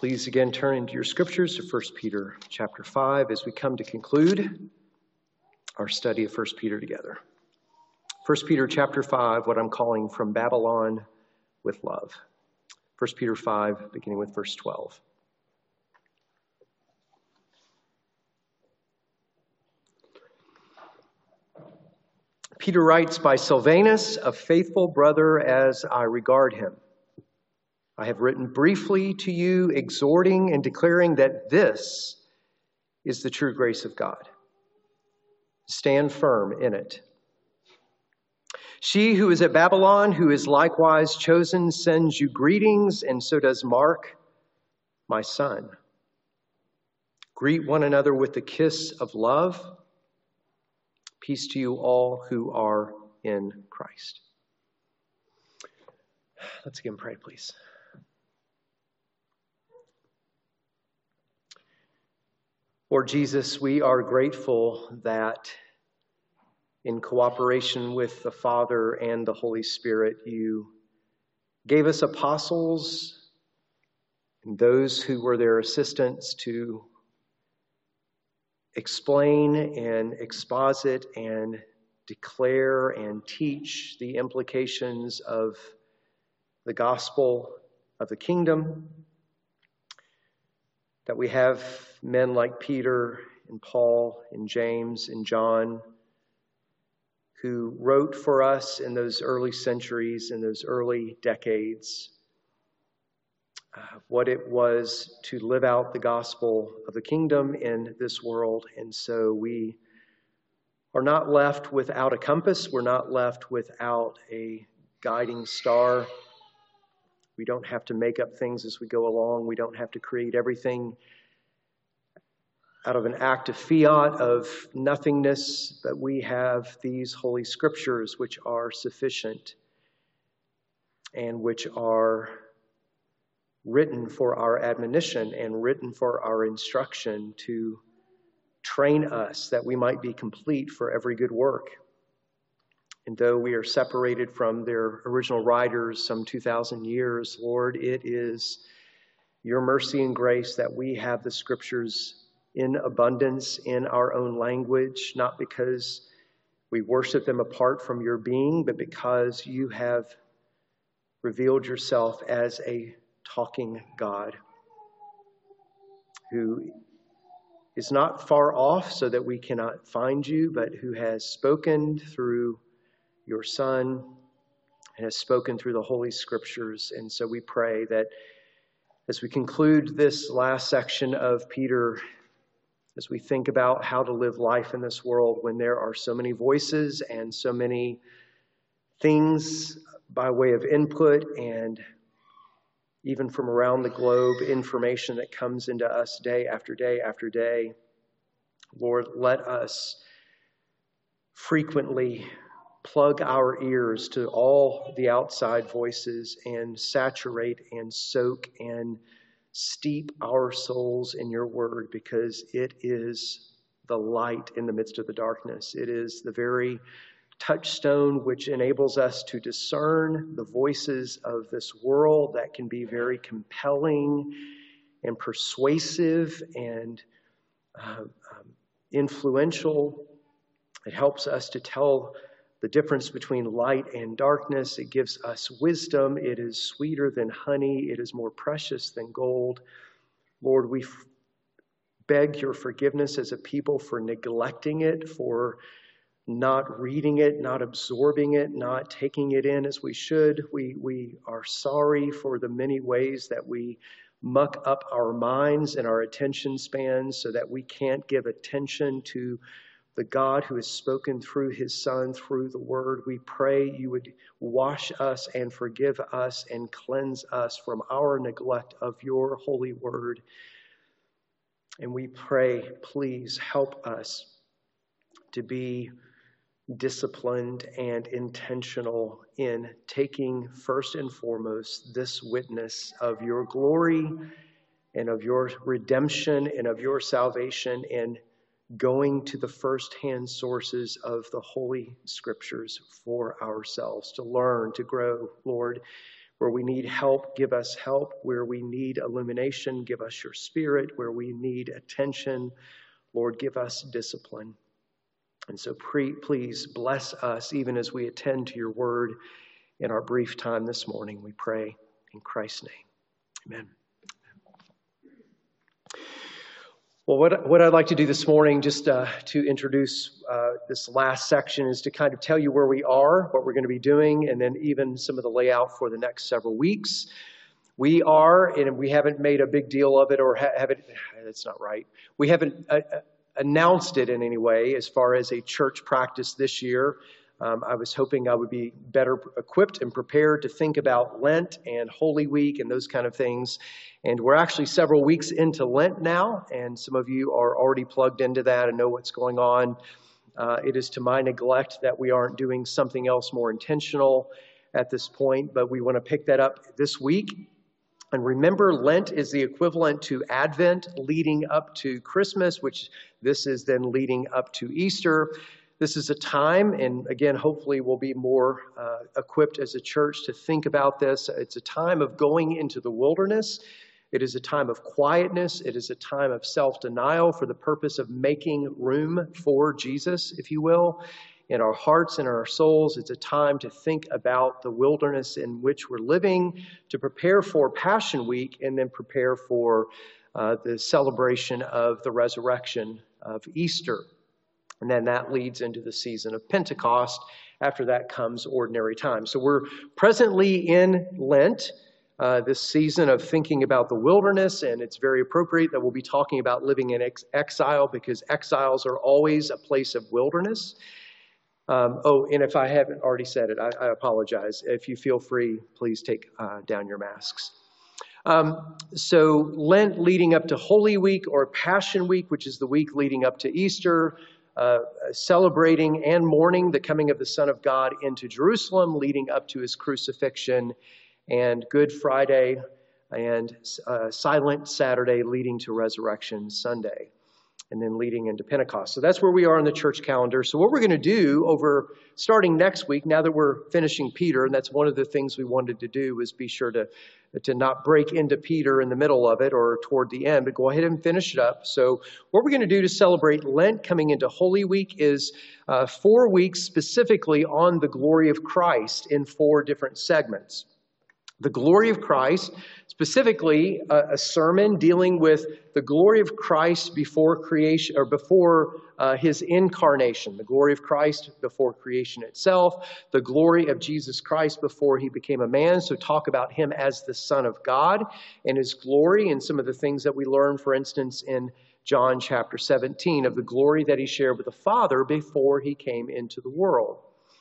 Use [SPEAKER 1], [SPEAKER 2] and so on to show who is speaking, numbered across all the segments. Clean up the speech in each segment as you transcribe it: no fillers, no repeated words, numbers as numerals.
[SPEAKER 1] Please again turn into your scriptures to 1 Peter chapter 5 as we come to conclude our study of 1 Peter together. 1 Peter chapter 5, what I'm calling From Babylon with Love. 1 Peter 5, beginning with verse 12. Peter writes, "By Silvanus, a faithful brother as I regard him, I have written briefly to you, exhorting and declaring that this is the true grace of God. Stand firm in it. She who is at Babylon, who is likewise chosen, sends you greetings, and so does Mark, my son. Greet one another with the kiss of love. Peace to you all who are in Christ." Let's again pray, please. Lord Jesus, we are grateful that in cooperation with the Father and the Holy Spirit, you gave us apostles and those who were their assistants to explain and exposit and declare and teach the implications of the gospel of the kingdom. That we have men like Peter and Paul and James and John who wrote for us in those early centuries, in those early decades, what it was to live out the gospel of the kingdom in this world. And so we are not left without a compass. We're not left without a guiding star. We don't have to make up things as we go along. We don't have to create everything out of an act of fiat, of nothingness, but we have these holy scriptures which are sufficient and which are written for our admonition and written for our instruction to train us that we might be complete for every good work. And though we are separated from their original writers some 2,000 years, Lord, it is your mercy and grace that we have the scriptures in abundance in our own language, not because we worship them apart from your being, but because you have revealed yourself as a talking God who is not far off so that we cannot find you, but who has spoken through your Son and has spoken through the Holy Scriptures. And so we pray that as we conclude this last section of Peter, as we think about how to live life in this world when there are so many voices and so many things by way of input and even from around the globe, information that comes into us day after day after day, Lord, let us frequently plug our ears to all the outside voices and saturate and soak and steep our souls in your word, because it is the light in the midst of the darkness. It is the very touchstone which enables us to discern the voices of this world that can be very compelling and persuasive and influential. It helps us to tell the difference between light and darkness. It gives us wisdom. It is sweeter than honey. It is more precious than gold. Lord, we beg your forgiveness as a people for neglecting it, for not reading it, not absorbing it, not taking it in as we should. We are sorry for the many ways that we muck up our minds and our attention spans so that we can't give attention to the God who has spoken through his Son, through the Word. We pray you would wash us and forgive us and cleanse us from our neglect of your holy Word. And we pray, please help us to be disciplined and intentional in taking first and foremost this witness of your glory and of your redemption and of your salvation, and going to the first-hand sources of the Holy Scriptures for ourselves, to learn, to grow. Lord, Where we need help, give us help. Where we need illumination, give us your Spirit. Where we need attention, Lord, give us discipline. And so please bless us even as we attend to your word in our brief time this morning. We pray in Christ's name. Amen. Well, what I'd like to do this morning, just to introduce this last section, is to kind of tell you where we are, what we're going to be doing, and then even some of the layout for the next several weeks. We are, and we haven't made a big deal of it, or that's not right. We haven't announced it in any way as far as a church practice this year. I was hoping I would be better equipped and prepared to think about Lent and Holy Week and those kind of things. And we're actually several weeks into Lent now, and some of you are already plugged into that and know what's going on. It is to my neglect that we aren't doing something else more intentional at this point, but we want to pick that up this week. And remember, Lent is the equivalent to Advent leading up to Christmas, which this is then leading up to Easter. This is a time, and again, hopefully we'll be more equipped as a church to think about this. It's a time of going into the wilderness. It is a time of quietness. It is a time of self-denial for the purpose of making room for Jesus, if you will, in our hearts and our souls. It's a time to think about the wilderness in which we're living, to prepare for Passion Week, and then prepare for the celebration of the resurrection of Easter. And then that leads into the season of Pentecost. After that comes ordinary time. So we're presently in Lent, this season of thinking about the wilderness, and it's very appropriate that we'll be talking about living in exile, because exiles are always a place of wilderness. And if I haven't already said it, I apologize. If you feel free, please take down your masks. So Lent leading up to Holy Week, or Passion Week, which is the week leading up to Easter, celebrating and mourning the coming of the Son of God into Jerusalem, leading up to his crucifixion, and Good Friday and Silent Saturday leading to Resurrection Sunday, and then leading into Pentecost. So that's where we are on the church calendar. So what we're going to do starting next week, now that we're finishing Peter, and that's one of the things we wanted to do, was be sure to not break into Peter in the middle of it or toward the end, but go ahead and finish it up. So what we're going to do to celebrate Lent coming into Holy Week is 4 weeks specifically on the glory of Christ in 4 different segments. The glory of Christ, specifically a sermon dealing with the glory of Christ before creation, or before his incarnation, the glory of Christ before creation itself, the glory of Jesus Christ before he became a man. So talk about him as the Son of God and his glory, and some of the things that we learn, for instance, in John chapter 17, of the glory that he shared with the Father before he came into the world.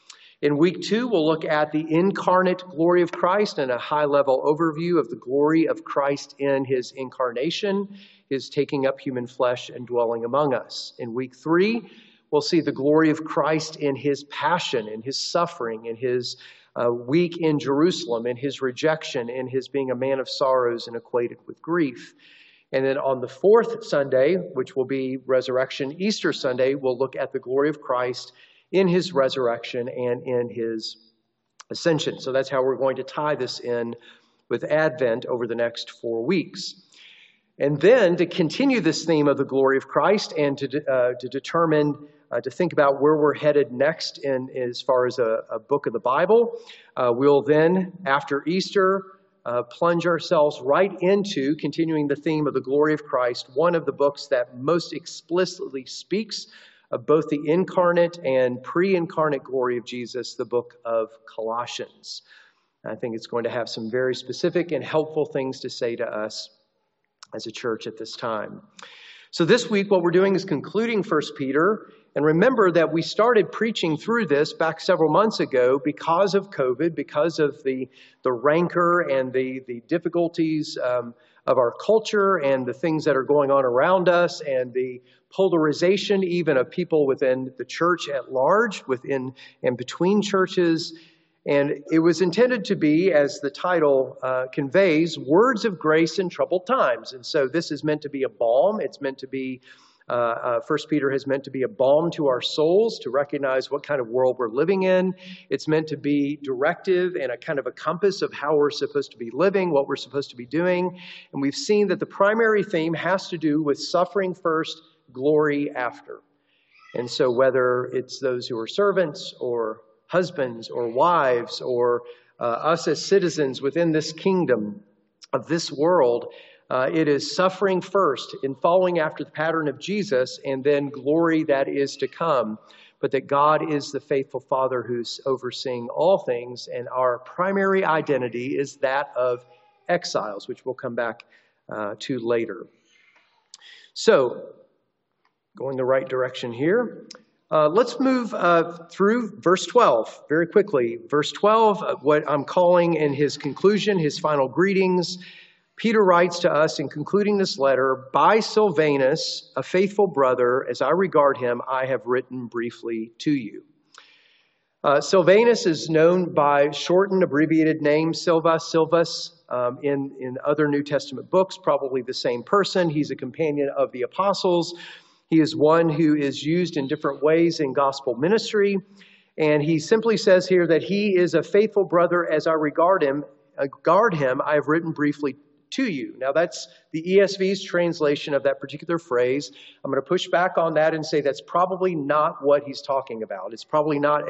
[SPEAKER 1] In week 2, we'll look at the incarnate glory of Christ and a high-level overview of the glory of Christ in his incarnation, his taking up human flesh and dwelling among us. In week 3, we'll see the glory of Christ in his passion, in his suffering, in his week in Jerusalem, in his rejection, in his being a man of sorrows and acquainted with grief. And then on the 4th Sunday, which will be Resurrection Easter Sunday, we'll look at the glory of Christ in his resurrection and in his ascension. So that's how we're going to tie this in with Advent over the next 4 weeks. And then to continue this theme of the glory of Christ and to determine, to think about where we're headed next in as far as a book of the Bible, we'll then, after Easter, plunge ourselves right into continuing the theme of the glory of Christ, one of the books that most explicitly speaks of both the incarnate and pre-incarnate glory of Jesus, the book of Colossians. I think it's going to have some very specific and helpful things to say to us as a church at this time. So this week, what we're doing is concluding 1 Peter. And remember that we started preaching through this back several months ago because of COVID, because of the rancor and the difficulties of our culture and the things that are going on around us, and the polarization even of people within the church at large, within and between churches. And it was intended to be, as the title conveys, words of grace in troubled times. And so this is meant to be a balm. It's meant to be First Peter is meant to be a balm to our souls, to recognize what kind of world we're living in. It's meant to be directive and a kind of a compass of how we're supposed to be living, what we're supposed to be doing. And we've seen that the primary theme has to do with suffering first, glory after. And so whether it's those who are servants or husbands or wives or us as citizens within this kingdom of this world, it is suffering first in following after the pattern of Jesus, and then glory that is to come. But that God is the faithful Father who's overseeing all things, and our primary identity is that of exiles, which we'll come back to later. So, going the right direction here. Let's move through verse 12 very quickly. Verse 12, what I'm calling in his conclusion, his final greetings, Peter writes to us in concluding this letter, "By Silvanus, a faithful brother, as I regard him, I have written briefly to you." Silvanus is known by shortened, abbreviated name, Silvus, in other New Testament books, probably the same person. He's a companion of the apostles. He is one who is used in different ways in gospel ministry. And he simply says here that he is a faithful brother as I regard him, I have written briefly to you. Now that's the ESV's translation of that particular phrase. I'm going to push back on that and say that's probably not what he's talking about. It's probably not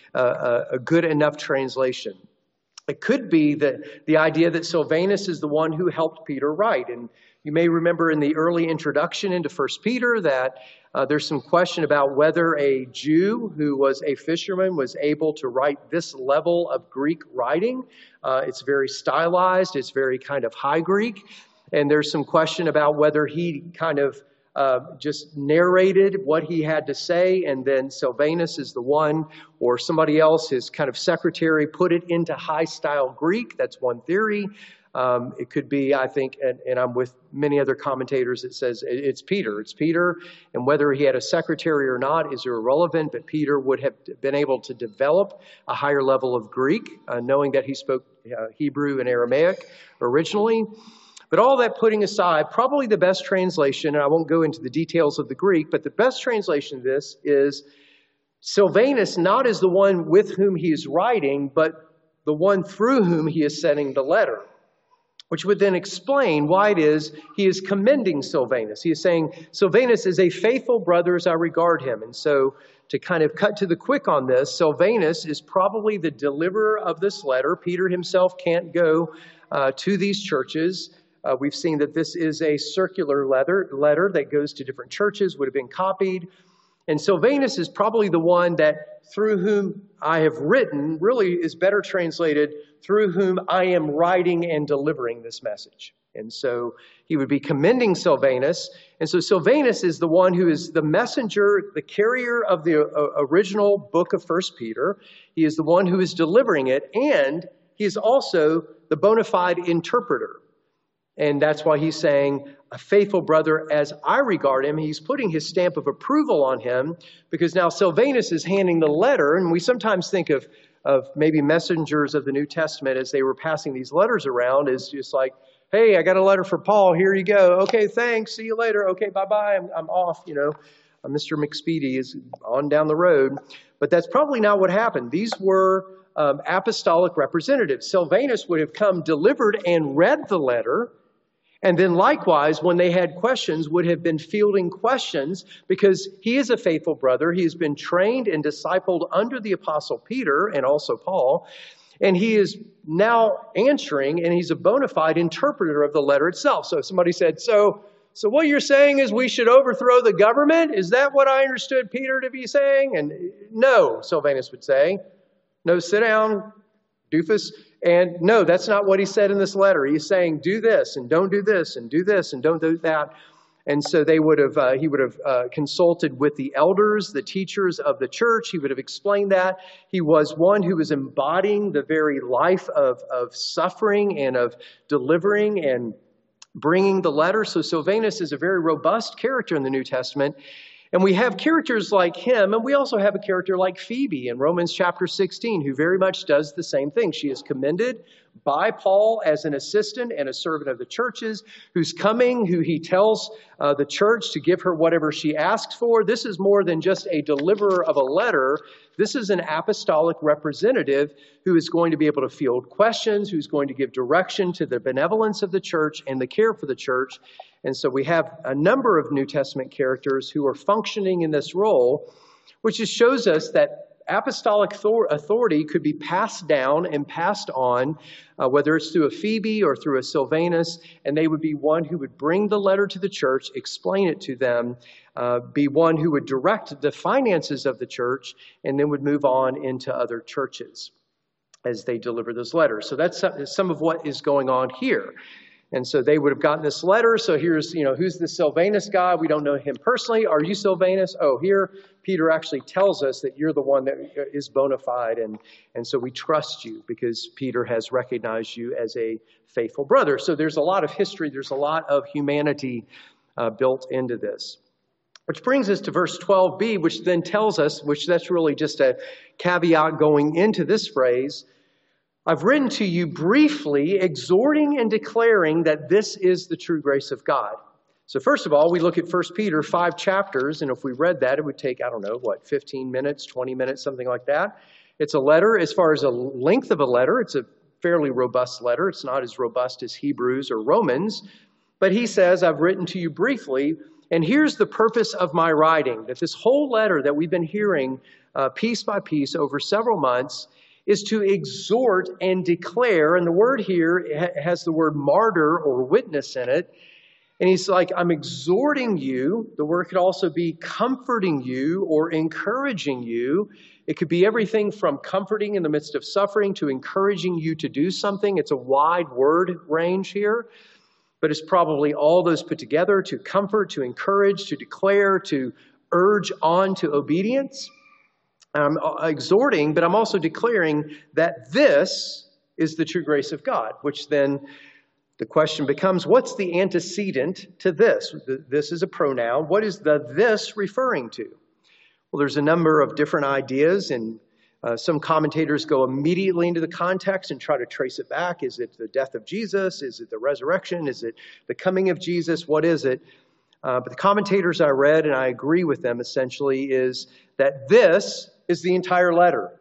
[SPEAKER 1] a good enough translation. It could be that the idea that Silvanus is the one who helped Peter write. And you may remember in the early introduction into 1 Peter that there's some question about whether a Jew who was a fisherman was able to write this level of Greek writing. It's very stylized. It's very kind of high Greek. And there's some question about whether he kind of just narrated what he had to say, and then Silvanus is the one, or somebody else, his kind of secretary, put it into high-style Greek. That's one theory. It could be, I think, and I'm with many other commentators that says it's Peter. It's Peter, and whether he had a secretary or not is irrelevant, but Peter would have been able to develop a higher level of Greek, knowing that he spoke Hebrew and Aramaic originally. But all that putting aside, probably the best translation, and I won't go into the details of the Greek, but the best translation of this is Silvanus not as the one with whom he is writing, but the one through whom he is sending the letter, which would then explain why it is he is commending Silvanus. He is saying, Silvanus is a faithful brother as I regard him. And so to kind of cut to the quick on this, Silvanus is probably the deliverer of this letter. Peter himself can't go to these churches. We've seen that this is a circular letter that goes to different churches, would have been copied. And Silvanus is probably the one that through whom I have written, really is better translated, through whom I am writing and delivering this message. And so he would be commending Silvanus. And so Silvanus is the one who is the messenger, the carrier of the original book of 1 Peter. He is the one who is delivering it, and he is also the bona fide interpreter. And that's why he's saying, a faithful brother as I regard him. He's putting his stamp of approval on him because now Silvanus is handing the letter. And we sometimes think of maybe messengers of the New Testament as they were passing these letters around as just like, hey, I got a letter for Paul. Here you go. Okay, thanks. See you later. Okay, bye-bye. I'm off, Mr. McSpeedy is on down the road. But that's probably not what happened. These were apostolic representatives. Silvanus would have come delivered and read the letter. And then likewise, when they had questions, would have been fielding questions because he is a faithful brother. He has been trained and discipled under the Apostle Peter and also Paul. And he is now answering, and he's a bona fide interpreter of the letter itself. So if somebody said, so what you're saying is we should overthrow the government? Is that what I understood Peter to be saying? And no, Silvanus would say. No, sit down, doofus. And no, that's not what he said in this letter. He's saying, do this and don't do this and do this and don't do that. And so he would have consulted with the elders, the teachers of the church. He would have explained that. He was one who was embodying the very life of suffering and of delivering and bringing the letter. So Silvanus is a very robust character in the New Testament. And we have characters like him, and we also have a character like Phoebe in Romans chapter 16, who very much does the same thing. She is commended by Paul as an assistant and a servant of the churches, who's coming, who he tells the church to give her whatever she asks for. This is more than just a deliverer of a letter. This is an apostolic representative who is going to be able to field questions, who's going to give direction to the benevolence of the church and the care for the church. And so we have a number of New Testament characters who are functioning in this role, which just shows us that apostolic authority could be passed down and passed on, whether it's through a Phoebe or through a Silvanus, and they would be one who would bring the letter to the church, explain it to them, be one who would direct the finances of the church, and then would move on into other churches as they deliver those letters. So that's some of what is going on here. And so they would have gotten this letter. So here's, who's the Silvanus guy? We don't know him personally. Are you Silvanus? Oh, here Peter actually tells us that you're the one that is bona fide. And so we trust you because Peter has recognized you as a faithful brother. So there's a lot of history. There's a lot of humanity built into this. Which brings us to verse 12b, which then tells us, which that's really just a caveat going into this phrase, I've written to you briefly, exhorting and declaring that this is the true grace of God. So first of all, we look at 1 Peter, 5 chapters, and if we read that, it would take, 15 minutes, 20 minutes, something like that. It's a letter. As far as a length of a letter, it's a fairly robust letter. It's not as robust as Hebrews or Romans. But he says, I've written to you briefly, and here's the purpose of my writing, that this whole letter that we've been hearing piece by piece over several months is to exhort and declare, and the word here has the word martyr or witness in it, and he's like, I'm exhorting you. The word could also be comforting you or encouraging you. It could be everything from comforting in the midst of suffering to encouraging you to do something. It's a wide word range here, but it's probably all those put together: to comfort, to encourage, to declare, to urge on to obedience. I'm exhorting, but I'm also declaring that this is the true grace of God, which then the question becomes, what's the antecedent to this? This is a pronoun. What is the this referring to? Well, there's a number of different ideas, and some commentators go immediately into the context and try to trace it back. Is it the death of Jesus? Is it the resurrection? Is it the coming of Jesus? What is it? But the commentators I read, and I agree with them essentially, is that this is the entire letter.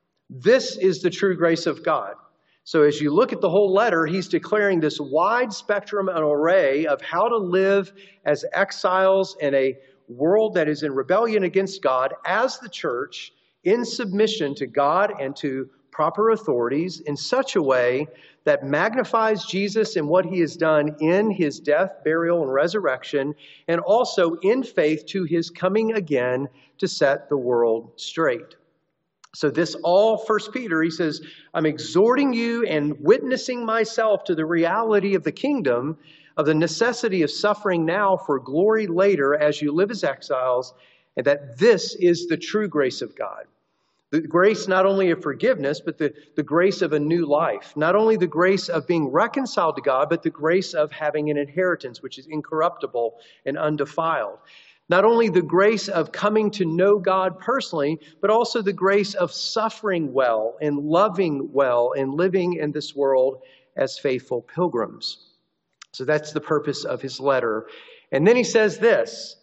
[SPEAKER 1] This is the true grace of God. So as you look at the whole letter, he's declaring this wide spectrum and array of how to live as exiles in a world that is in rebellion against God as the church, in submission to God and to proper authorities in such a way that magnifies Jesus and what he has done in his death, burial, and resurrection, and also in faith to his coming again to set the world straight. So this all, 1 Peter, he says, I'm exhorting you and witnessing myself to the reality of the kingdom, of the necessity of suffering now for glory later as you live as exiles, and that this is the true grace of God. The grace not only of forgiveness, but the grace of a new life. Not only the grace of being reconciled to God, but the grace of having an inheritance, which is incorruptible and undefiled. Not only the grace of coming to know God personally, but also the grace of suffering well and loving well and living in this world as faithful pilgrims. So that's the purpose of his letter. And then he says this,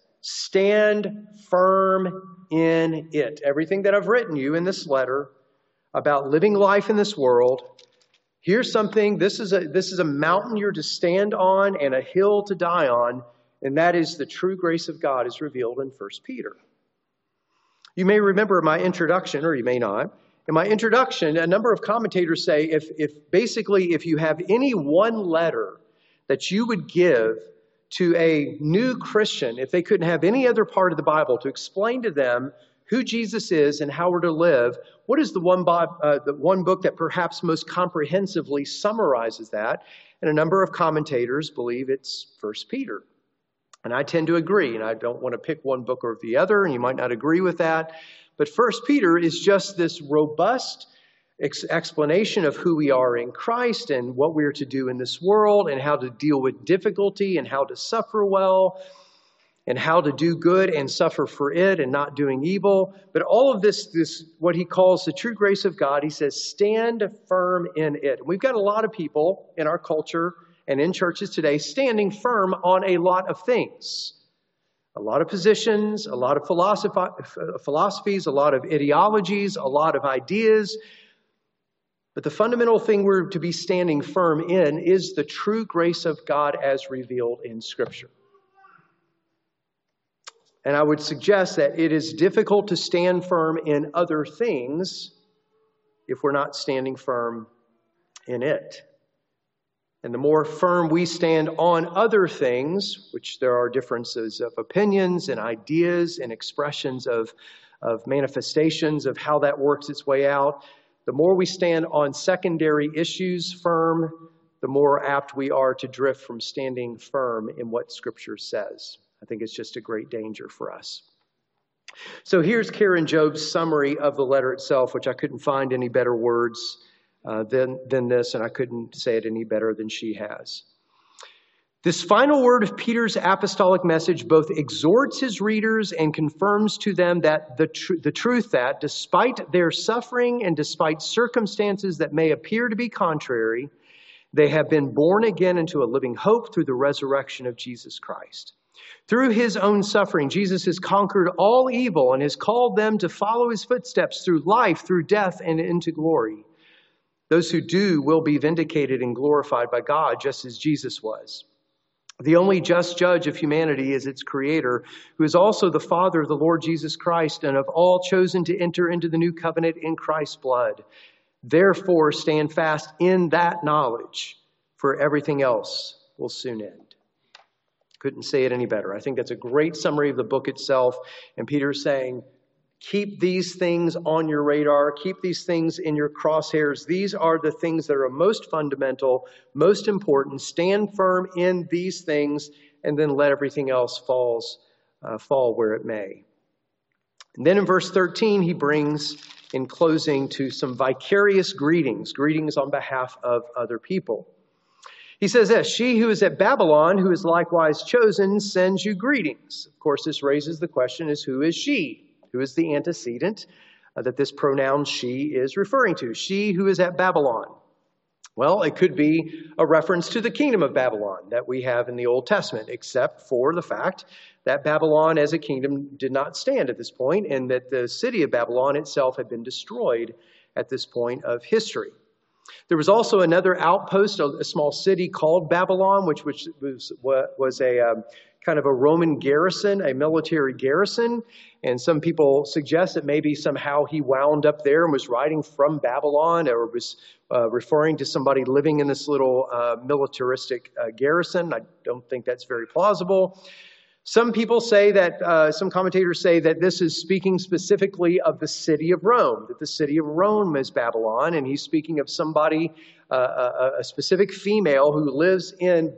[SPEAKER 1] stand firm in it. Everything that I've written you in this letter about living life in this world, here's something, this is a mountain you're to stand on and a hill to die on, and that is the true grace of God is revealed in 1 Peter. You may remember my introduction, or you may not. In my introduction, a number of commentators say if you have any one letter that you would give to a new Christian, if they couldn't have any other part of the Bible to explain to them who Jesus is and how we're to live, what is the one book that perhaps most comprehensively summarizes that? And a number of commentators believe it's 1 Peter. And I tend to agree, and I don't want to pick one book or the other, and you might not agree with that. But 1 Peter is just this robust explanation of who we are in Christ and what we are to do in this world and how to deal with difficulty and how to suffer well. and how to do good and suffer for it and not doing evil. But all of this, what he calls the true grace of God, he says, stand firm in it. We've got a lot of people in our culture and in churches today standing firm on a lot of things. A lot of positions, a lot of philosophies, a lot of ideologies, a lot of ideas. But the fundamental thing we're to be standing firm in is the true grace of God as revealed in Scripture. And I would suggest that it is difficult to stand firm in other things if we're not standing firm in it. And the more firm we stand on other things, which there are differences of opinions and ideas and expressions of manifestations of how that works its way out, the more we stand on secondary issues firm, the more apt we are to drift from standing firm in what Scripture says. I think it's just a great danger for us. So here's Karen Job's summary of the letter itself, which I couldn't find any better words than this, and I couldn't say it any better than she has. This final word of Peter's apostolic message both exhorts his readers and confirms to them that the truth that, despite their suffering and despite circumstances that may appear to be contrary, they have been born again into a living hope through the resurrection of Jesus Christ. Through his own suffering, Jesus has conquered all evil and has called them to follow his footsteps through life, through death, and into glory. Those who do will be vindicated and glorified by God, just as Jesus was. The only just judge of humanity is its creator, who is also the Father of the Lord Jesus Christ, and of all chosen to enter into the new covenant in Christ's blood. Therefore, stand fast in that knowledge, for everything else will soon end. Couldn't say it any better. I think that's a great summary of the book itself. And Peter's saying, keep these things on your radar. Keep these things in your crosshairs. These are the things that are most fundamental, most important. Stand firm in these things, and then let everything else fall where it may. And then in verse 13, he brings, in closing, to some vicarious greetings on behalf of other people. He says this, she who is at Babylon, who is likewise chosen, sends you greetings. Of course, this raises the question is, who is she? Who is the antecedent that this pronoun she is referring to? She who is at Babylon. Well, it could be a reference to the kingdom of Babylon that we have in the Old Testament, except for the fact that Babylon as a kingdom did not stand at this point, and that the city of Babylon itself had been destroyed at this point of history. There was also another outpost, a small city called Babylon, which was a kind of a Roman garrison, a military garrison. And some people suggest that maybe somehow he wound up there and was writing from Babylon, or was referring to somebody living in this little militaristic garrison. I don't think that's very plausible. Some people say that, some commentators say that this is speaking specifically of the city of Rome, that the city of Rome is Babylon, and he's speaking of somebody, a specific female who lives in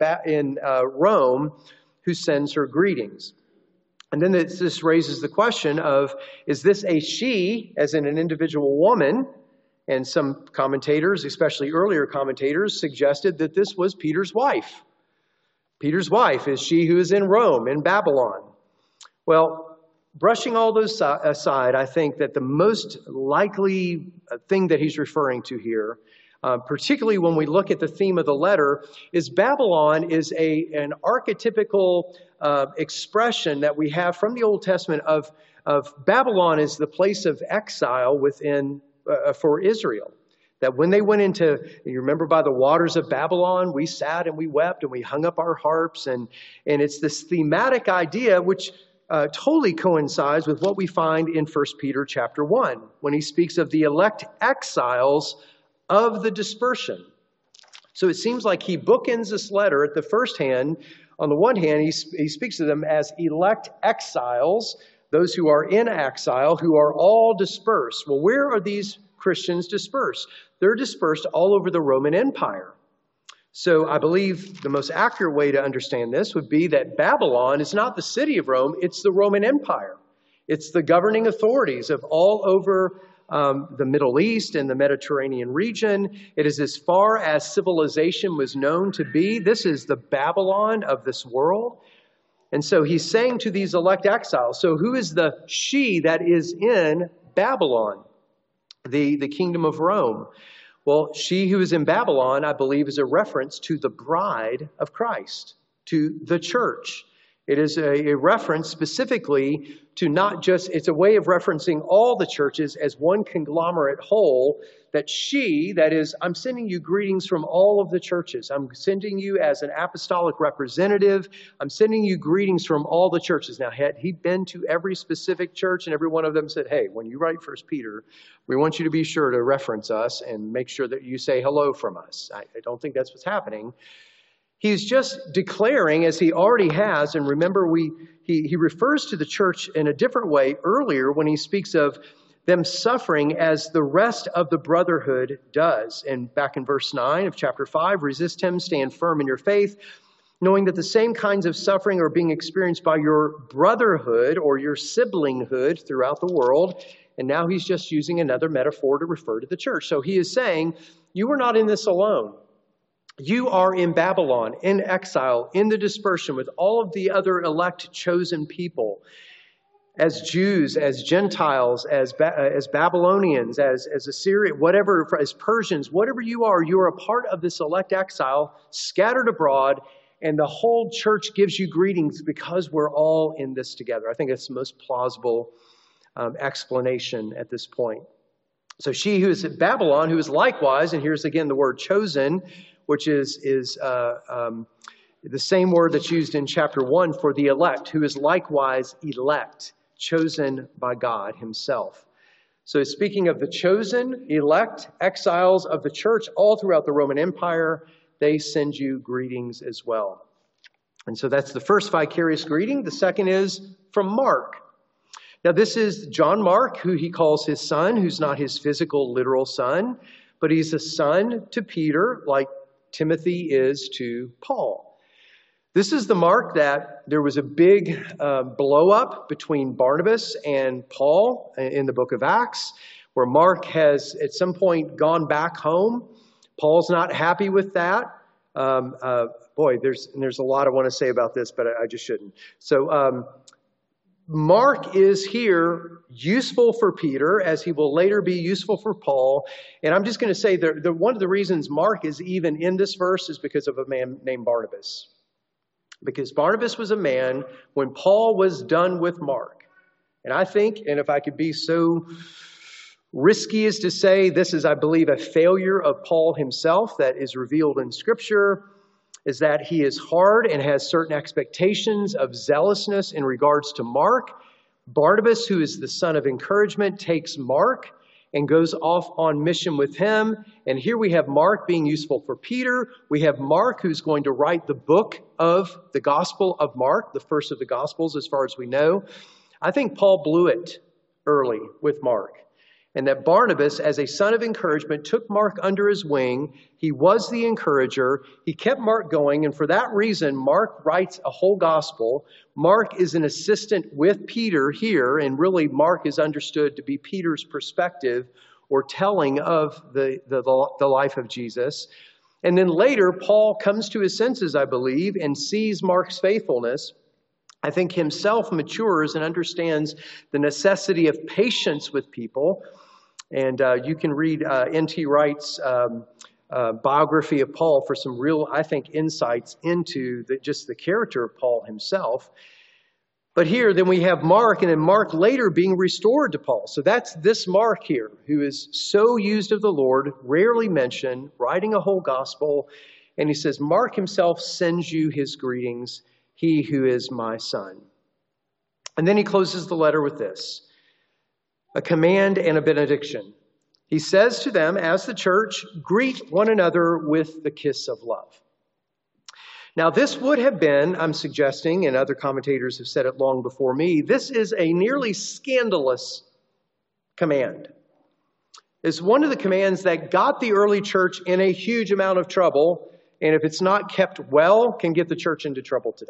[SPEAKER 1] Rome, who sends her greetings. And then this raises the question of, is this a she, as in an individual woman? And some commentators, especially earlier commentators, suggested that this was Peter's wife. Peter's wife is she who is in Rome, in Babylon. Well, brushing all those aside, I think that the most likely thing that he's referring to here, particularly when we look at the theme of the letter, is Babylon is an archetypical expression that we have from the Old Testament of Babylon is the place of exile for Israel. That when they went into, you remember, by the waters of Babylon, we sat and we wept and we hung up our harps. And it's this thematic idea which totally coincides with what we find in 1 Peter chapter 1, when he speaks of the elect exiles of the dispersion. So it seems like he bookends this letter at the first hand. On the one hand, he speaks of them as elect exiles, those who are in exile, who are all dispersed. Well, where are these Christians dispersed? They're dispersed all over the Roman Empire. So I believe the most accurate way to understand this would be that Babylon is not the city of Rome, it's the Roman Empire. It's the governing authorities of all over the Middle East and the Mediterranean region. It is as far as civilization was known to be. This is the Babylon of this world. And so he's saying to these elect exiles, so who is the she that is in Babylon, the kingdom of Rome? Well, she who is in Babylon, I believe, is a reference to the bride of Christ, to the church. It is a reference specifically to not just, it's a way of referencing all the churches as one conglomerate whole, that she, that is, I'm sending you greetings from all of the churches. I'm sending you as an apostolic representative. I'm sending you greetings from all the churches. Now, had he been to every specific church and every one of them said, hey, when you write 1 Peter, we want you to be sure to reference us and make sure that you say hello from us. I don't think that's what's happening. He's just declaring, as he already has, and remember he refers to the church in a different way earlier when he speaks of them suffering as the rest of the brotherhood does. And back in verse 9 of chapter 5, resist him, stand firm in your faith, knowing that the same kinds of suffering are being experienced by your brotherhood or your siblinghood throughout the world. And now he's just using another metaphor to refer to the church. So he is saying, you are not in this alone. You are in Babylon, in exile, in the dispersion with all of the other elect chosen people, as Jews, as Gentiles, as Babylonians, as Assyrians, whatever, as Persians, whatever you are a part of this elect exile scattered abroad, and the whole church gives you greetings because we're all in this together. I think that's the most plausible explanation at this point. So she who is at Babylon, who is likewise, and here's again the word chosen, which is the same word that's used in chapter 1 for the elect, who is likewise elect, chosen by God himself. So speaking of the chosen, elect, exiles of the church all throughout the Roman Empire, they send you greetings as well. And so that's the first vicarious greeting. The second is from Mark. Now this is John Mark, who he calls his son, who's not his physical, literal son, but he's a son to Peter, like Timothy is to Paul. This is the Mark that there was a big blow up between Barnabas and Paul in the book of Acts, where Mark has at some point gone back home. Paul's not happy with that. There's a lot I want to say about this, but I just shouldn't. So Mark is here useful for Peter, as he will later be useful for Paul. And I'm just going to say that one of the reasons Mark is even in this verse is because of a man named Barnabas. Because Barnabas was a man when Paul was done with Mark. And I think, and if I could be so risky as to say, this is, I believe, a failure of Paul himself that is revealed in Scripture, is that he is hard and has certain expectations of zealousness in regards to Mark. Barnabas, who is the son of encouragement, takes Mark and goes off on mission with him. And here we have Mark being useful for Peter. We have Mark, who's going to write the book of the Gospel of Mark, the first of the Gospels as far as we know. I think Paul blew it early with Mark. And that Barnabas, as a son of encouragement, took Mark under his wing. He was the encourager. He kept Mark going. And for that reason, Mark writes a whole gospel. Mark is an assistant with Peter here. And really, Mark is understood to be Peter's perspective or telling of the life of Jesus. And then later, Paul comes to his senses, I believe, and sees Mark's faithfulness. I think himself matures and understands the necessity of patience with people. And you can read N.T. Wright's biography of Paul for some real, I think, insights into just the character of Paul himself. But here, then we have Mark, and then Mark later being restored to Paul. So that's this Mark here, who is so used of the Lord, rarely mentioned, writing a whole gospel. And he says, Mark himself sends you his greetings, he who is my son. And then he closes the letter with this, a command and a benediction. He says to them, as the church, greet one another with the kiss of love. Now, this would have been, I'm suggesting, and other commentators have said it long before me, this is a nearly scandalous command. It's one of the commands that got the early church in a huge amount of trouble, and if it's not kept well, can get the church into trouble today.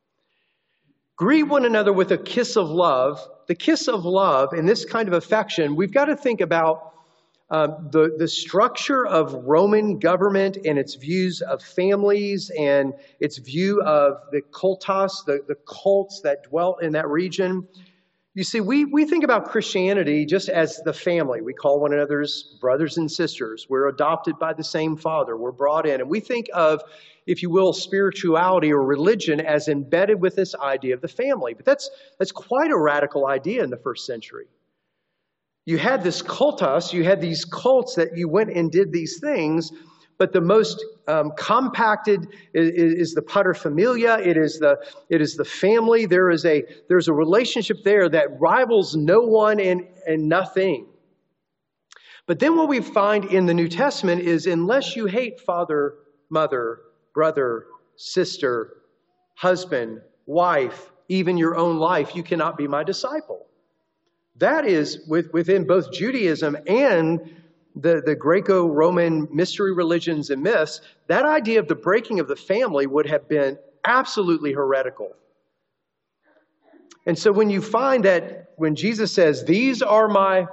[SPEAKER 1] Greet one another with a kiss of love. The kiss of love and this kind of affection, we've got to think about the structure of Roman government and its views of families and its view of the cultus, the cults that dwelt in that region. You see, we think about Christianity just as the family. We call one another's brothers and sisters. We're adopted by the same Father. We're brought in. And we think of, if you will, spirituality or religion as embedded with this idea of the family. But that's quite a radical idea in the first century. You had this cultus, you had these cults that you went and did these things, but the most compacted is the paterfamilia. It is the family. There's a relationship there that rivals no one and nothing. But then what we find in the New Testament is, unless you hate father, mother, brother, sister, husband, wife, even your own life, you cannot be my disciple. That is within both Judaism and the Greco-Roman mystery religions and myths. That idea of the breaking of the family would have been absolutely heretical. And so when you find that when Jesus says, these are my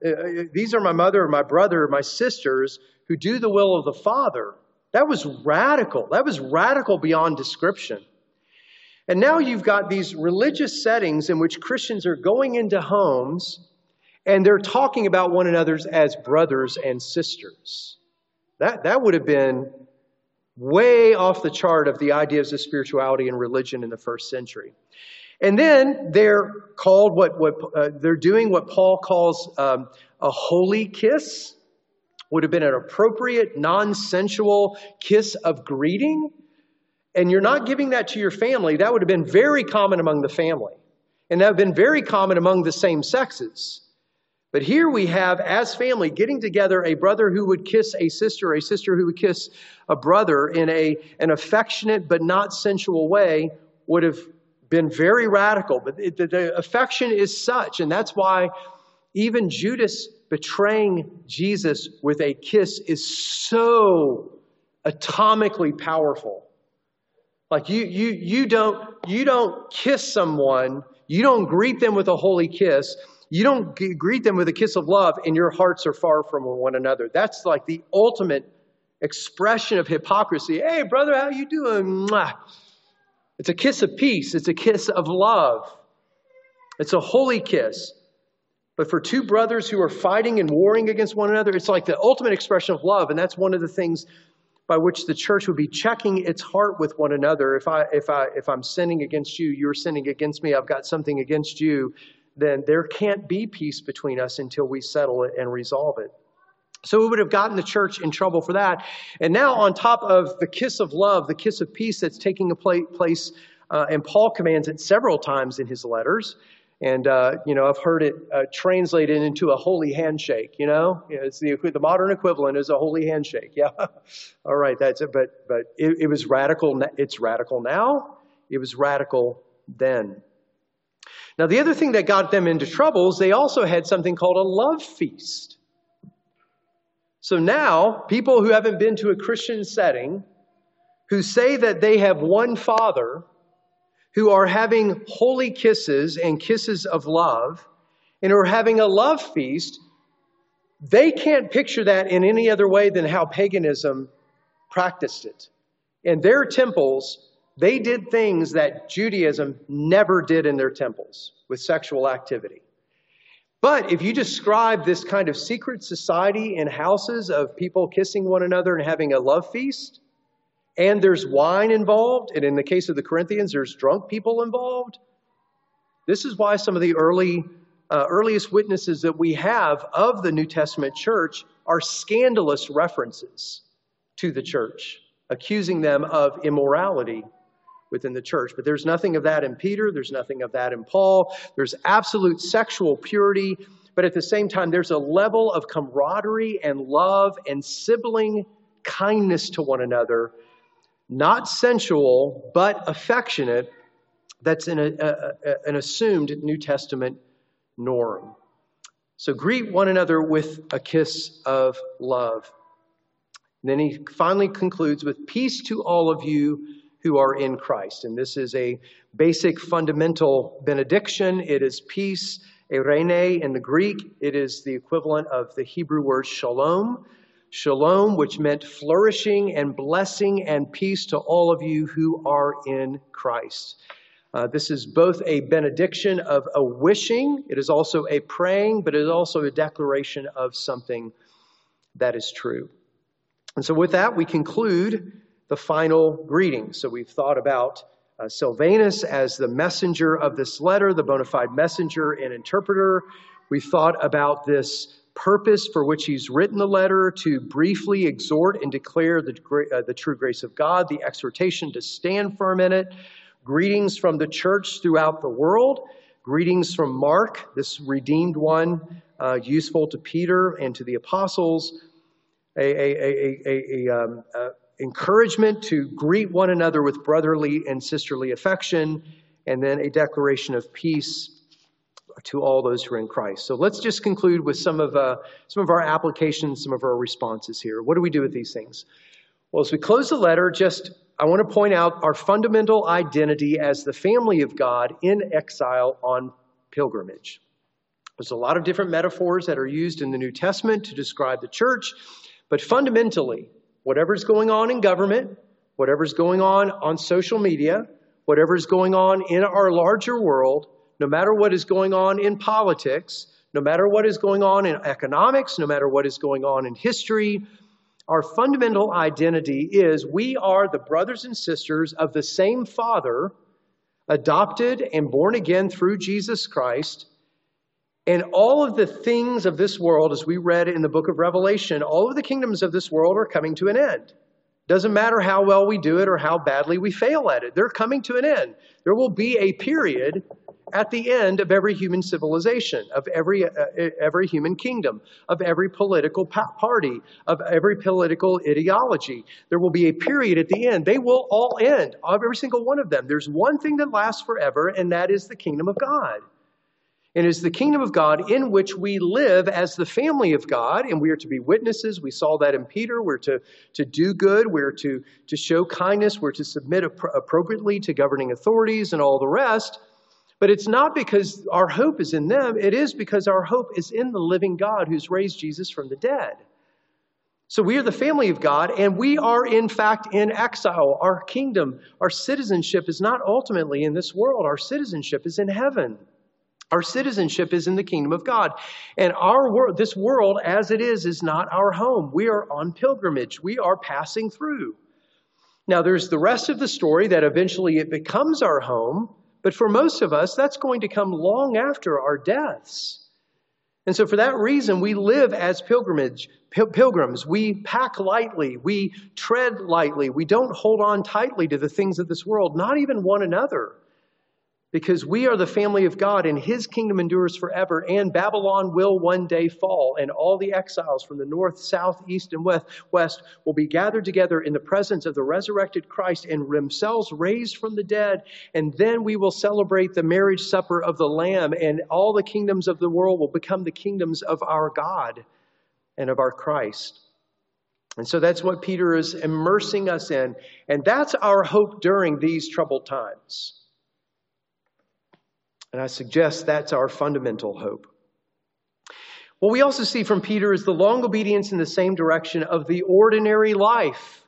[SPEAKER 1] mother, my brother, my sisters who do the will of the Father, that was radical. That was radical beyond description. And now you've got these religious settings in which Christians are going into homes and they're talking about one another as brothers and sisters. That would have been way off the chart of the ideas of spirituality and religion in the first century. And then they're called they're doing what Paul calls a holy kiss. Would have been an appropriate, non-sensual kiss of greeting. And you're not giving that to your family. That would have been very common among the family. And that would have been very common among the same sexes. But here we have, as family, getting together a brother who would kiss a sister who would kiss a brother in an affectionate but not sensual way would have been very radical. But the affection is such, and that's why even Judas betraying Jesus with a kiss is so atomically powerful. Like you don't kiss someone, you don't greet them with a holy kiss, you don't greet them with a kiss of love, and your hearts are far from one another. That's like the ultimate expression of hypocrisy. Hey, brother, how you doing? Mwah. It's a kiss of peace. It's a kiss of love. It's a holy kiss. But for two brothers who are fighting and warring against one another, it's like the ultimate expression of love, and that's one of the things by which the church would be checking its heart with one another. If I'm sinning against you, you're sinning against me, I've got something against you, then there can't be peace between us until we settle it and resolve it. So we would have gotten the church in trouble for that. And now on top of the kiss of love, the kiss of peace that's taking place, and Paul commands it several times in his letters. And, I've heard it translated into a holy handshake, It's the modern equivalent is a holy handshake. Yeah. All right. That's it. But it was radical. It's radical now. It was radical then. Now, the other thing that got them into trouble is they also had something called a love feast. So now people who haven't been to a Christian setting, who say that they have one Father, who are having holy kisses and kisses of love, and are having a love feast, they can't picture that in any other way than how paganism practiced it. In their temples, they did things that Judaism never did in their temples with sexual activity. But if you describe this kind of secret society in houses of people kissing one another and having a love feast, and there's wine involved, and in the case of the Corinthians, there's drunk people involved. This is why some of the earliest witnesses that we have of the New Testament church are scandalous references to the church, accusing them of immorality within the church. But there's nothing of that in Peter. There's nothing of that in Paul. There's absolute sexual purity. But at the same time, there's a level of camaraderie and love and sibling kindness to one another, not sensual, but affectionate, that's an assumed New Testament norm. So greet one another with a kiss of love. And then he finally concludes with peace to all of you who are in Christ. And this is a basic fundamental benediction. It is peace Eirene in the Greek, it is the equivalent of the Hebrew word shalom. Shalom, which meant flourishing and blessing and peace to all of you who are in Christ. This is both a benediction of a wishing, it is also a praying, but it is also a declaration of something that is true. And so with that, we conclude the final greeting. So we've thought about Silvanus as the messenger of this letter, the bona fide messenger and interpreter. We've thought about this purpose for which he's written the letter, to briefly exhort and declare the true grace of God, the exhortation to stand firm in it. Greetings from the church throughout the world. Greetings from Mark, this redeemed one, useful to Peter and to the apostles. Encouragement to greet one another with brotherly and sisterly affection, and then a declaration of peace to all those who are in Christ. So let's just conclude with some of our applications, some of our responses here. What do we do with these things? Well, as we close the letter, I want to point out our fundamental identity as the family of God in exile on pilgrimage. There's a lot of different metaphors that are used in the New Testament to describe the church, but fundamentally, whatever's going on in government, whatever's going on social media, whatever's going on in our larger world, no matter what is going on in politics, no matter what is going on in economics, no matter what is going on in history, our fundamental identity is we are the brothers and sisters of the same Father, adopted and born again through Jesus Christ. And all of the things of this world, as we read in the book of Revelation, all of the kingdoms of this world are coming to an end. Doesn't matter how well we do it or how badly we fail at it. They're coming to an end. There will be a period at the end of every human civilization, of every human kingdom, of every political party, of every political ideology. There will be a period at the end. They will all end, every single one of them. There's one thing that lasts forever, and that is the kingdom of God. And it is the kingdom of God in which we live as the family of God, and we are to be witnesses. We saw that in Peter. We're to do good. We're to show kindness. We're to submit appropriately to governing authorities and all the rest. But it's not because our hope is in them. It is because our hope is in the living God who's raised Jesus from the dead. So we are the family of God, and we are in fact in exile. Our kingdom, our citizenship is not ultimately in this world. Our citizenship is in heaven. Our citizenship is in the kingdom of God. And this world as it is not our home. We are on pilgrimage. We are passing through. Now there's the rest of the story that eventually it becomes our home. But for most of us, that's going to come long after our deaths. And so for that reason, we live as pilgrims. We pack lightly. We tread lightly. We don't hold on tightly to the things of this world, not even one another. Because we are the family of God and his kingdom endures forever, and Babylon will one day fall, and all the exiles from the north, south, east, and west will be gathered together in the presence of the resurrected Christ and themselves raised from the dead. And then we will celebrate the marriage supper of the Lamb, and all the kingdoms of the world will become the kingdoms of our God and of our Christ. And so that's what Peter is immersing us in. And that's our hope during these troubled times. And I suggest that's our fundamental hope. What we also see from Peter is the long obedience in the same direction of the ordinary life.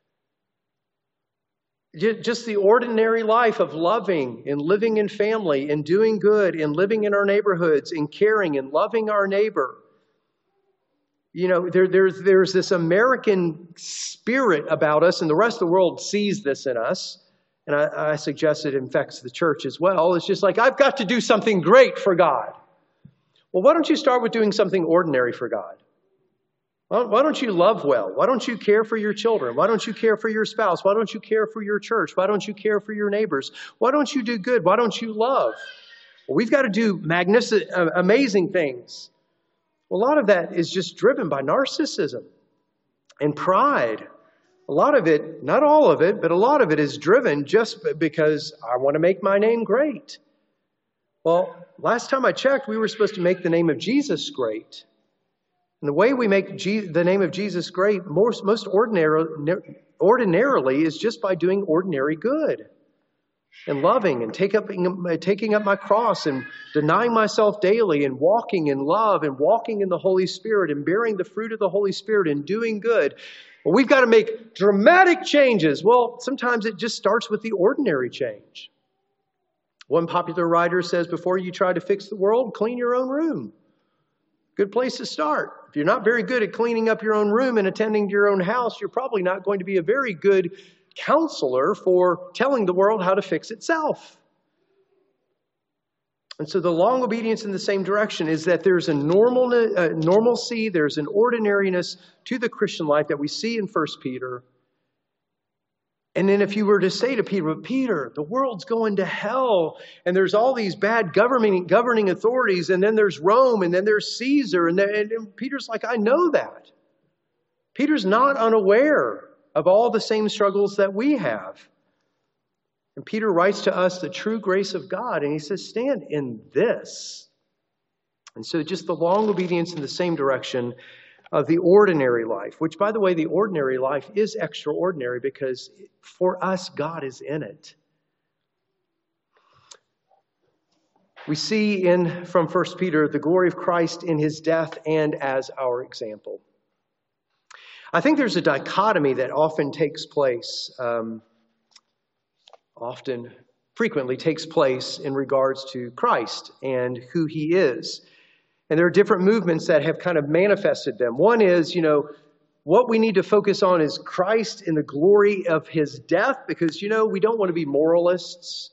[SPEAKER 1] Just the ordinary life of loving and living in family and doing good and living in our neighborhoods and caring and loving our neighbor. You know, there's this American spirit about us, and the rest of the world sees this in us. And I suggest it infects the church as well. It's just like, I've got to do something great for God. Well, why don't you start with doing something ordinary for God? Why don't you love well? Why don't you care for your children? Why don't you care for your spouse? Why don't you care for your church? Why don't you care for your neighbors? Why don't you do good? Why don't you love? Well, we've got to do magnificent, amazing things. Well, a lot of that is just driven by narcissism and pride. A lot of it, not all of it, but a lot of it is driven just because I want to make my name great. Well, last time I checked, we were supposed to make the name of Jesus great. And the way we make the name of Jesus great most ordinarily is just by doing ordinary good. and loving and taking up my cross and denying myself daily and walking in love and walking in the Holy Spirit and bearing the fruit of the Holy Spirit and doing good. Well, we've got to make dramatic changes. Well, sometimes it just starts with the ordinary change. One popular writer says, before you try to fix the world, clean your own room. Good place to start. If you're not very good at cleaning up your own room and attending to your own house, you're probably not going to be a very good counselor for telling the world how to fix itself. And so the long obedience in the same direction is that there's a normalcy, there's an ordinariness to the Christian life that we see in 1 Peter. And then if you were to say to Peter, Peter, the world's going to hell, and there's all these bad governing authorities, and then there's Rome, and then there's Caesar, and Peter's like, I know that. Peter's not unaware of all the same struggles that we have. And Peter writes to us the true grace of God, and he says, stand in this. And so just the long obedience in the same direction of the ordinary life, which, by the way, the ordinary life is extraordinary because for us, God is in it. We see from 1 Peter the glory of Christ in his death and as our example. I think there's a dichotomy that often takes place, frequently takes place in regards to Christ and who he is. And there are different movements that have kind of manifested them. One is, what we need to focus on is Christ in the glory of his death, because, we don't want to be moralists.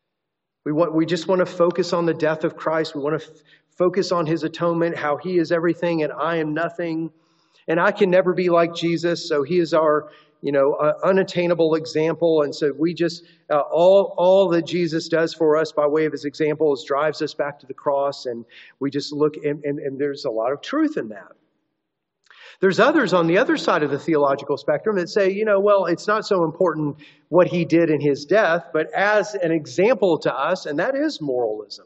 [SPEAKER 1] We just want to focus on the death of Christ. We want to focus on his atonement, how he is everything and I am nothing. And I can never be like Jesus, so he is our unattainable example. And so we just, all that Jesus does for us by way of his example drives us back to the cross. And we just look, and there's a lot of truth in that. There's others on the other side of the theological spectrum that say, it's not so important what he did in his death, but as an example to us, and that is moralism.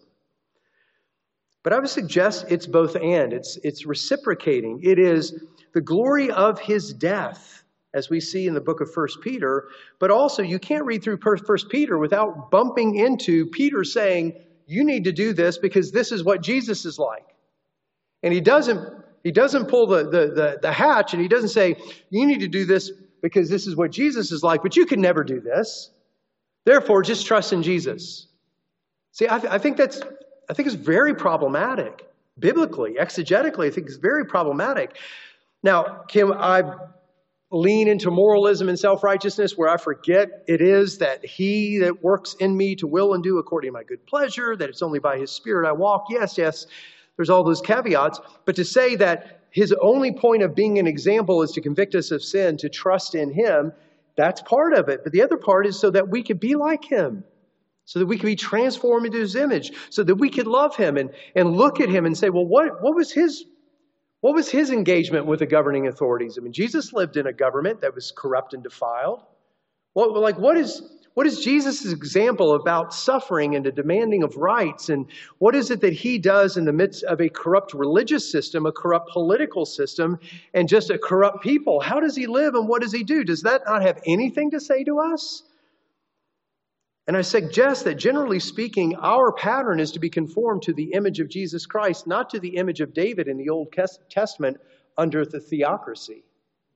[SPEAKER 1] But I would suggest it's both and. It's reciprocating. It is the glory of his death, as we see in the book of 1 Peter. But also, you can't read through 1 Peter without bumping into Peter saying, you need to do this because this is what Jesus is like. And he doesn't pull the hatch, and he doesn't say, you need to do this because this is what Jesus is like, but you can never do this. Therefore, just trust in Jesus. See, I think it's very problematic. Biblically, exegetically, I think it's very problematic. Now, can I lean into moralism and self-righteousness where I forget it is that he that works in me to will and do according to my good pleasure, that it's only by his Spirit I walk? Yes, there's all those caveats. But to say that his only point of being an example is to convict us of sin, to trust in him, that's part of it. But the other part is so that we could be like him, so that we could be transformed into his image, so that we could love him and look at him and say, well, what was his engagement with the governing authorities? I mean, Jesus lived in a government that was corrupt and defiled. What is Jesus' example about suffering and the demanding of rights? And what is it that he does in the midst of a corrupt religious system, a corrupt political system, and just a corrupt people? How does he live and what does he do? Does that not have anything to say to us? And I suggest that generally speaking, our pattern is to be conformed to the image of Jesus Christ, not to the image of David in the Old Testament under the theocracy.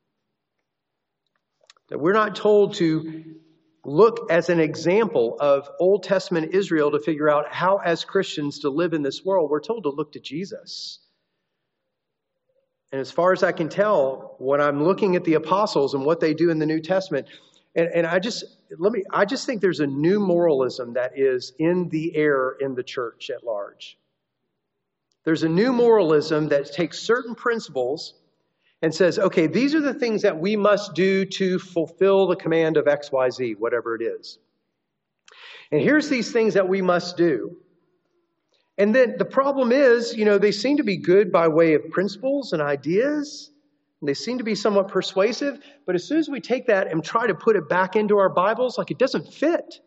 [SPEAKER 1] That we're not told to look as an example of Old Testament Israel to figure out how as Christians to live in this world. We're told to look to Jesus. And as far as I can tell, when I'm looking at the apostles and what they do in the New Testament, and I just think there's a new moralism that is in the air in the church at large. There's a new moralism that takes certain principles and says, okay, these are the things that we must do to fulfill the command of X, Y, Z, whatever it is. And here's these things that we must do. And then the problem is, they seem to be good by way of principles and ideas. And they seem to be somewhat persuasive, but as soon as we take that and try to put it back into our Bibles, it doesn't fit.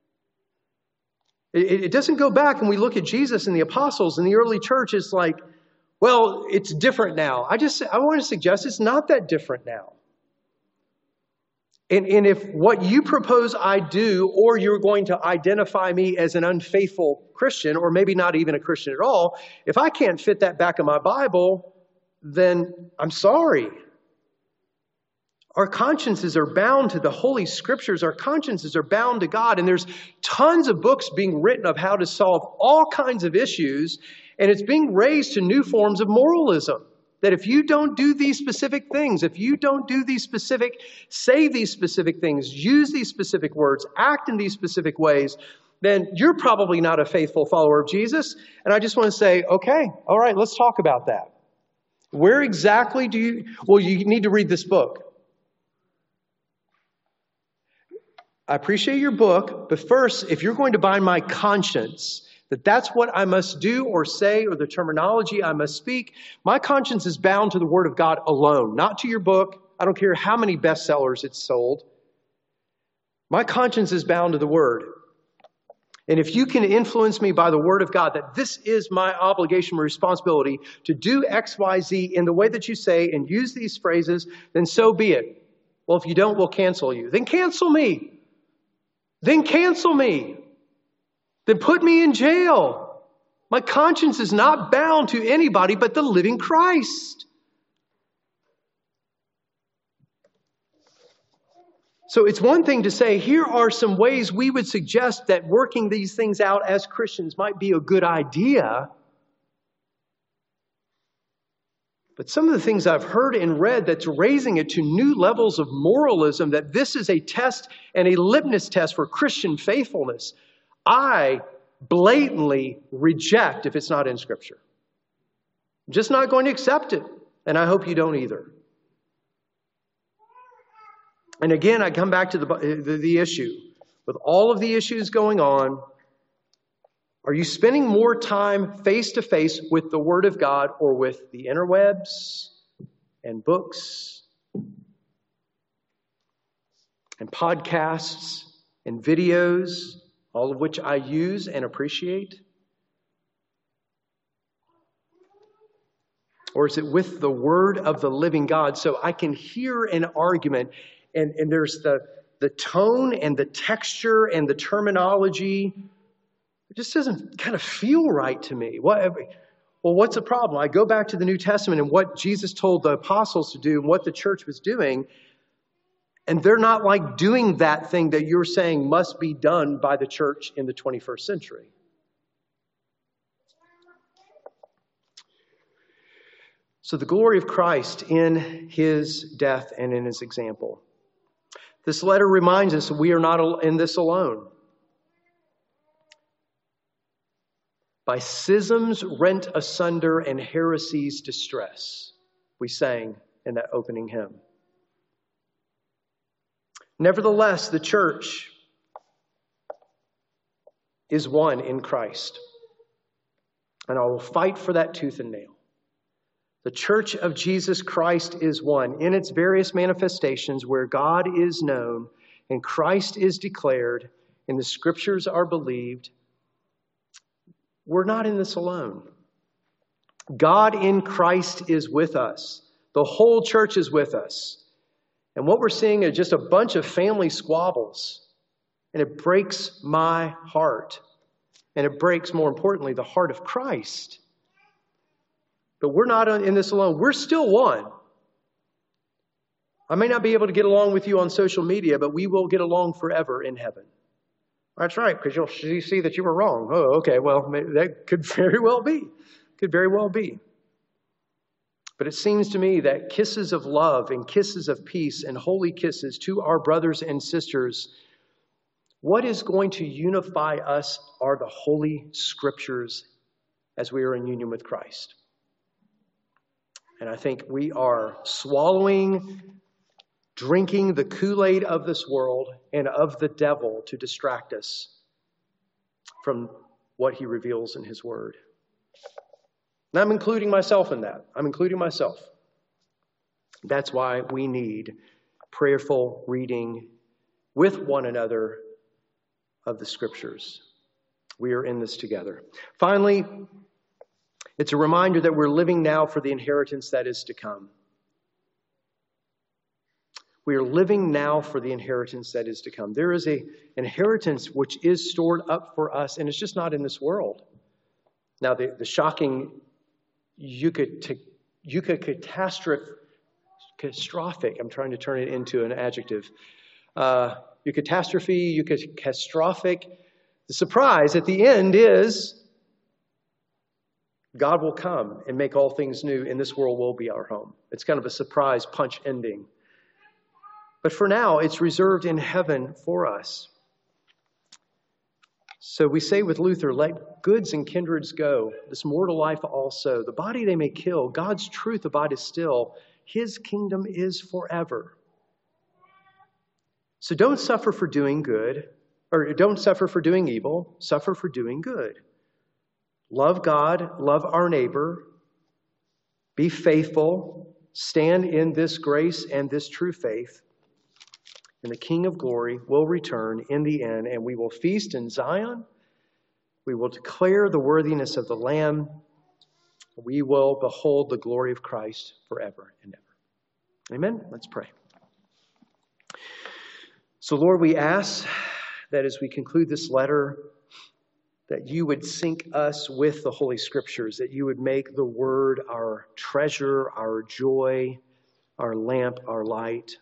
[SPEAKER 1] It doesn't go back, and we look at Jesus and the apostles and the early church, it's like, well, it's different now. I want to suggest it's not that different now. And if what you propose I do, or you're going to identify me as an unfaithful Christian, or maybe not even a Christian at all, if I can't fit that back in my Bible, then I'm sorry. Our consciences are bound to the Holy Scriptures. Our consciences are bound to God. And there's tons of books being written of how to solve all kinds of issues. And it's being raised to new forms of moralism. That if you don't do these specific things, if you don't do these specific, say these specific things, use these specific words, act in these specific ways, then you're probably not a faithful follower of Jesus. And I just want to say, okay, all right, let's talk about that. Where exactly do you, well, you need to read this book. I appreciate your book, but first, if you're going to bind my conscience, that's what I must do or say or the terminology I must speak, my conscience is bound to the Word of God alone, not to your book. I don't care how many bestsellers it's sold. My conscience is bound to the Word. And if you can influence me by the Word of God, that this is my obligation, my responsibility to do X, Y, Z in the way that you say and use these phrases, then so be it. Well, if you don't, we'll cancel you. Then cancel me. Then cancel me. Then put me in jail. My conscience is not bound to anybody but the living Christ. So it's one thing to say, here are some ways we would suggest that working these things out as Christians might be a good idea. But some of the things I've heard and read that's raising it to new levels of moralism, that this is a test and a litmus test for Christian faithfulness, I blatantly reject if it's not in Scripture. I'm just not going to accept it. And I hope you don't either. And again, I come back to the issue. With all of the issues going on, are you spending more time face-to-face with the Word of God or with the interwebs and books and podcasts and videos, all of which I use and appreciate? Or is it with the Word of the living God so I can hear an argument and there's the tone and the texture and the terminology? It just doesn't kind of feel right to me. Well, what's the problem? I go back to the New Testament and what Jesus told the apostles to do and what the church was doing, and they're not like doing that thing that you're saying must be done by the church in the 21st century. So the glory of Christ in His death and in His example. This letter reminds us we are not in this alone. By schisms rent asunder and heresies distress, we sang in that opening hymn. Nevertheless, the church is one in Christ. And I will fight for that tooth and nail. The church of Jesus Christ is one in its various manifestations where God is known and Christ is declared and the Scriptures are believed. We're not in this alone. God in Christ is with us. The whole church is with us. And what we're seeing are just a bunch of family squabbles. And it breaks my heart. And it breaks, more importantly, the heart of Christ. But we're not in this alone. We're still one. I may not be able to get along with you on social media, but we will get along forever in heaven. That's right, because you'll see that you were wrong. Oh, okay, well, that could very well be. Could very well be. But it seems to me that kisses of love and kisses of peace and holy kisses to our brothers and sisters, what is going to unify us are the Holy Scriptures as we are in union with Christ. And I think we are drinking the Kool-Aid of this world and of the devil to distract us from what he reveals in his word. And I'm including myself in that. I'm including myself. That's why we need prayerful reading with one another of the Scriptures. We are in this together. Finally, it's a reminder that we're living now for the inheritance that is to come. We are living now for the inheritance that is to come. There is an inheritance which is stored up for us, and it's just not in this world. Now, the shocking catastrophic, I'm trying to turn it into an adjective. Catastrophic. The surprise at the end is God will come and make all things new, and this world will be our home. It's kind of a surprise punch ending. But for now, it's reserved in heaven for us. So we say with Luther, let goods and kindreds go, this mortal life also. The body they may kill, God's truth abideth still. His kingdom is forever. So don't suffer for doing good, or don't suffer for doing evil, suffer for doing good. Love God, love our neighbor, be faithful, stand in this grace and this true faith, and the King of glory will return in the end, and we will feast in Zion. We will declare the worthiness of the Lamb. We will behold the glory of Christ forever and ever. Amen? Let's pray. So, Lord, we ask that as we conclude this letter, that you would sync us with the Holy Scriptures, that you would make the Word our treasure, our joy, our lamp, our light.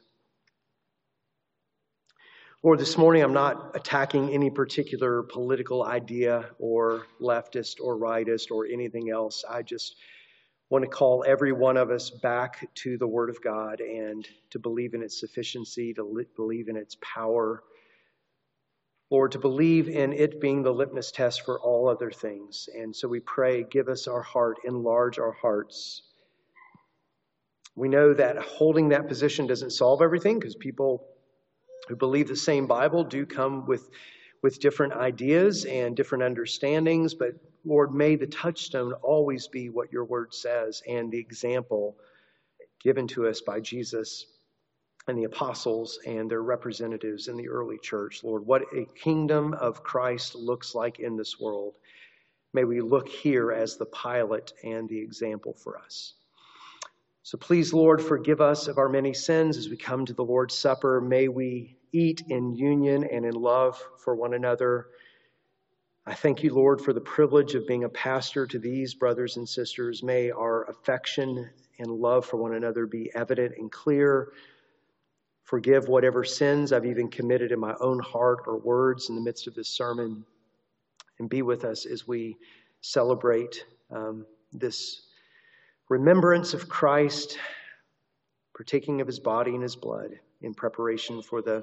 [SPEAKER 1] Lord, this morning I'm not attacking any particular political idea or leftist or rightist or anything else. I just want to call every one of us back to the Word of God and to believe in its sufficiency, to believe in its power. Lord, to believe in it being the litmus test for all other things. And so we pray, give us our heart, enlarge our hearts. We know that holding that position doesn't solve everything, because people who believe the same Bible do come with different ideas and different understandings. But Lord, may the touchstone always be what your word says and the example given to us by Jesus and the apostles and their representatives in the early church. Lord, what a kingdom of Christ looks like in this world. May we look here as the pilot and the example for us. So please, Lord, forgive us of our many sins as we come to the Lord's Supper. May we eat in union and in love for one another. I thank you, Lord, for the privilege of being a pastor to these brothers and sisters. May our affection and love for one another be evident and clear. Forgive whatever sins I've even committed in my own heart or words in the midst of this sermon. And be with us as we celebrate this remembrance of Christ, partaking of his body and his blood in preparation for the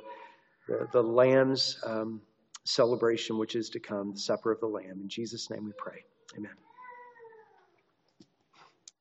[SPEAKER 1] Lamb's celebration which is to come, the supper of the Lamb. In Jesus' name we pray. Amen.